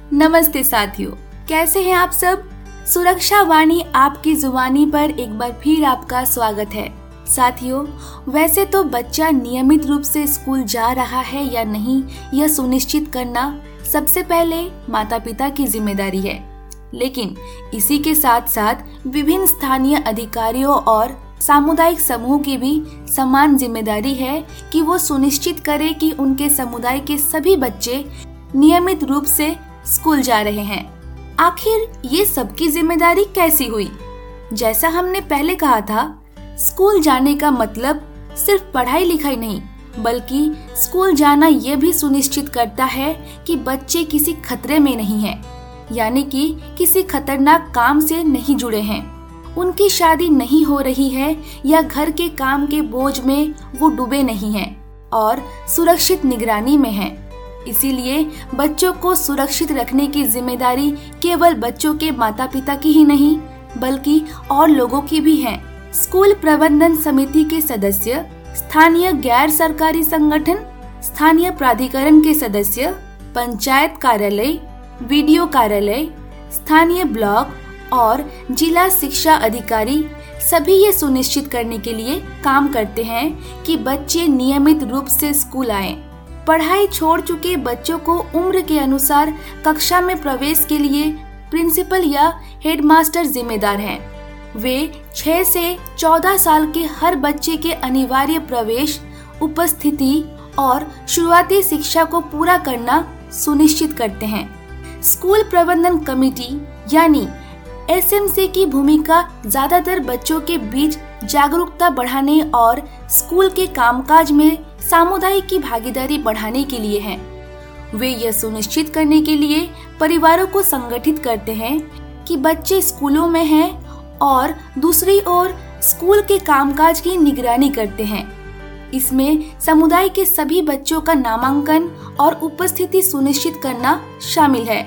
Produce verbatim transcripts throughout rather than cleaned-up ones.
नमस्ते साथियों, कैसे हैं आप सब। सुरक्षा वाणी आपकी जुबानी पर एक बार फिर आपका स्वागत है। साथियों, वैसे तो बच्चा नियमित रूप से स्कूल जा रहा है या नहीं, यह सुनिश्चित करना सबसे पहले माता पिता की जिम्मेदारी है। लेकिन इसी के साथ साथ विभिन्न स्थानीय अधिकारियों और सामुदायिक समूह की भी समान जिम्मेदारी है कि वो सुनिश्चित करे कि उनके समुदाय के सभी बच्चे नियमित रूप से स्कूल जा रहे हैं। आखिर ये सबकी जिम्मेदारी कैसी हुई? जैसा हमने पहले कहा था, स्कूल जाने का मतलब सिर्फ पढ़ाई लिखाई नहीं, बल्कि स्कूल जाना ये भी सुनिश्चित करता है कि बच्चे किसी खतरे में नहीं हैं, यानी कि किसी खतरनाक काम से नहीं जुड़े हैं, उनकी शादी नहीं हो रही है या घर के काम के बोझ में वो डूबे नहीं हैं और सुरक्षित निगरानी में हैं। इसीलिए बच्चों को सुरक्षित रखने की जिम्मेदारी केवल बच्चों के माता पिता की ही नहीं, बल्कि और लोगों की भी है। स्कूल प्रबंधन समिति के सदस्य, स्थानीय गैर सरकारी संगठन, स्थानीय प्राधिकरण के सदस्य, पंचायत कार्यालय, वीडियो कार्यालय, स्थानीय ब्लॉक और जिला शिक्षा अधिकारी सभी ये सुनिश्चित करने के लिए काम करते हैं कि बच्चे नियमित रूप से स्कूल आएं। पढ़ाई छोड़ चुके बच्चों को उम्र के अनुसार कक्षा में प्रवेश के लिए प्रिंसिपल या हेडमास्टर जिम्मेदार हैं। वे छह से चौदह साल के हर बच्चे के अनिवार्य प्रवेश, उपस्थिति और शुरुआती शिक्षा को पूरा करना सुनिश्चित करते हैं। स्कूल प्रबंधन कमेटी यानी एस एम सी की भूमिका ज्यादातर बच्चों के बीच जागरूकता बढ़ाने और स्कूल के कामकाज में सामुदायिक की भागीदारी बढ़ाने के लिए है। वे यह सुनिश्चित करने के लिए परिवारों को संगठित करते हैं कि बच्चे स्कूलों में हैं और दूसरी ओर स्कूल के कामकाज की निगरानी करते हैं। इसमें समुदाय के सभी बच्चों का नामांकन और उपस्थिति सुनिश्चित करना शामिल है।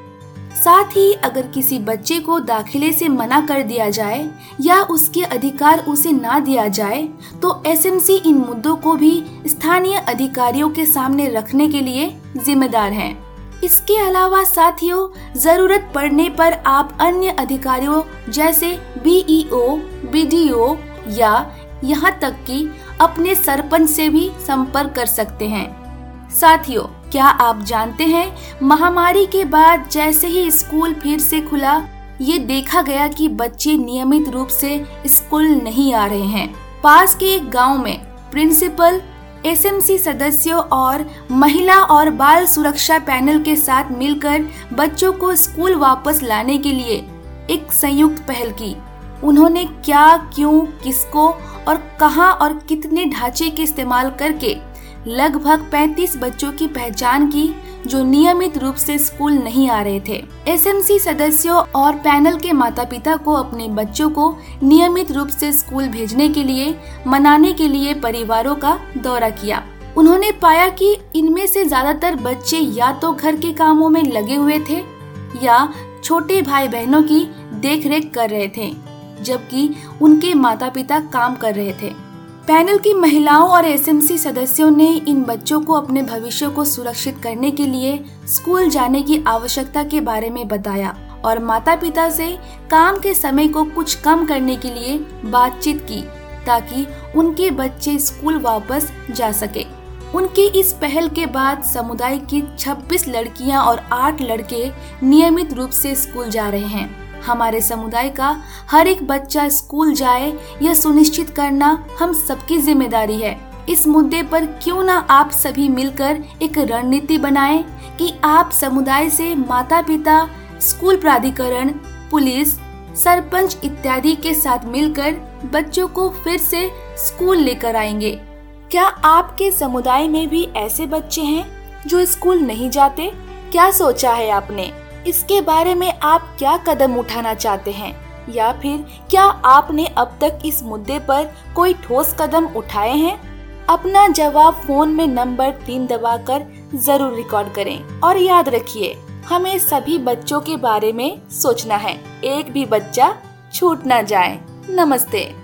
साथ ही अगर किसी बच्चे को दाखिले से मना कर दिया जाए या उसके अधिकार उसे ना दिया जाए तो एस एम सी इन मुद्दों को भी स्थानीय अधिकारियों के सामने रखने के लिए जिम्मेदार है। इसके अलावा साथियों, जरूरत पड़ने पर आप अन्य अधिकारियों जैसे B E O, B D O या यहाँ तक कि अपने सरपंच से भी संपर्क कर सकते हैं। साथियों, क्या आप जानते हैं, महामारी के बाद जैसे ही स्कूल फिर से खुला, ये देखा गया कि बच्चे नियमित रूप से स्कूल नहीं आ रहे हैं। पास के एक गांव में प्रिंसिपल, एस एम सी सदस्यों और महिला और बाल सुरक्षा पैनल के साथ मिलकर बच्चों को स्कूल वापस लाने के लिए एक संयुक्त पहल की। उन्होंने क्या, क्यों, किसको और कहां और कितने ढांचे के इस्तेमाल करके लगभग पैंतीस बच्चों की पहचान की जो नियमित रूप से स्कूल नहीं आ रहे थे। एस एम सी सदस्यों और पैनल के माता पिता को अपने बच्चों को नियमित रूप से स्कूल भेजने के लिए मनाने के लिए परिवारों का दौरा किया। उन्होंने पाया कि इनमें से ज्यादातर बच्चे या तो घर के कामों में लगे हुए थे या छोटे भाई बहनों की देखरेख कर रहे थे, जबकि उनके माता पिता काम कर रहे थे। पैनल की महिलाओं और एस एम सी सदस्यों ने इन बच्चों को अपने भविष्य को सुरक्षित करने के लिए स्कूल जाने की आवश्यकता के बारे में बताया और माता पिता से काम के समय को कुछ कम करने के लिए बातचीत की ताकि उनके बच्चे स्कूल वापस जा सके। उनकी इस पहल के बाद समुदाय की छब्बीस लड़कियां और आठ लड़के नियमित रूप से स्कूल जा रहे हैं। हमारे समुदाय का हर एक बच्चा स्कूल जाए, यह सुनिश्चित करना हम सबकी जिम्मेदारी है। इस मुद्दे पर क्यों ना आप सभी मिलकर एक रणनीति बनाएं कि आप समुदाय से माता पिता, स्कूल प्राधिकरण, पुलिस, सरपंच इत्यादि के साथ मिलकर बच्चों को फिर से स्कूल लेकर आएंगे। क्या आपके समुदाय में भी ऐसे बच्चे हैं जो स्कूल नहीं जाते? क्या सोचा है आपने? इसके बारे में आप क्या कदम उठाना चाहते हैं, या फिर क्या आपने अब तक इस मुद्दे पर कोई ठोस कदम उठाए हैं? अपना जवाब फोन में नंबर तीन दबाकर जरूर रिकॉर्ड करें और याद रखिए, हमें सभी बच्चों के बारे में सोचना है, एक भी बच्चा छूट ना जाए। नमस्ते।